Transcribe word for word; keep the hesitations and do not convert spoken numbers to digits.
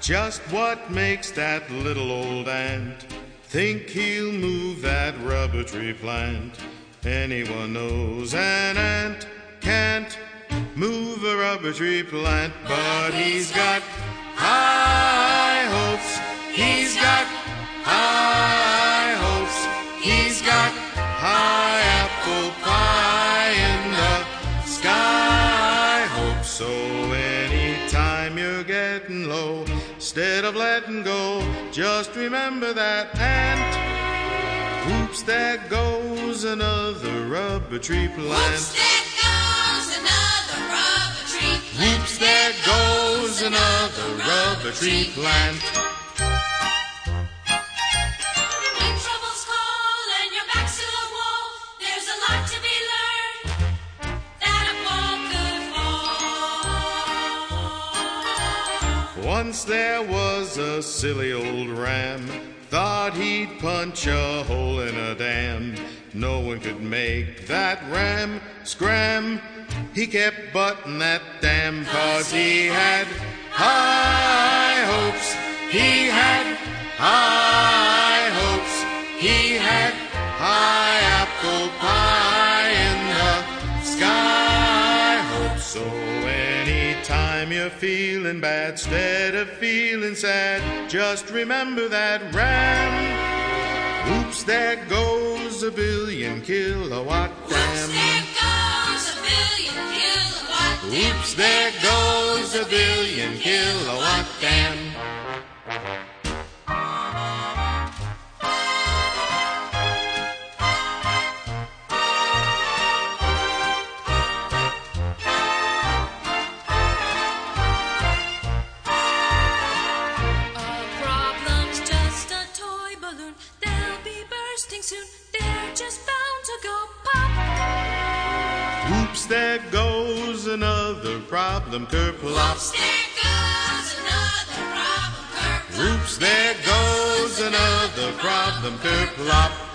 just what makes that little old ant think he'll move that rubber tree plant? Anyone knows an ant can't move a rubber tree plant, but he's got high hopes. He's got high hopes. He's got high apple pie in the sky. Hope so anytime you're getting low, instead of letting go, just remember that ant. Whoops, there goes another rubber tree plant. Whoops, there goes another rubber tree plant. Whoops, there goes another rubber tree plant. When troubles call and your back's to the wall, there's a lot to be learned that a ball could fall. Once there was a silly old ram, thought he'd punch a hole in a dam. No one could make that ram scram. He kept butting that dam, 'cause he had high hopes. He had high hopes. He had high apple pie in the sky. Hope so anytime you're feeling bad, instead of feeling sad, just remember that ram. Oops, there goes a billion kilowatt dam. Oops, there goes a billion kilowatt dam. Oops, there goes a billion kilowatt dam. Soon, they're just bound to go pop. Oops, there goes another problem kerplop. Oops, there goes another problem kerplop. Oops, there goes another problem kerplop.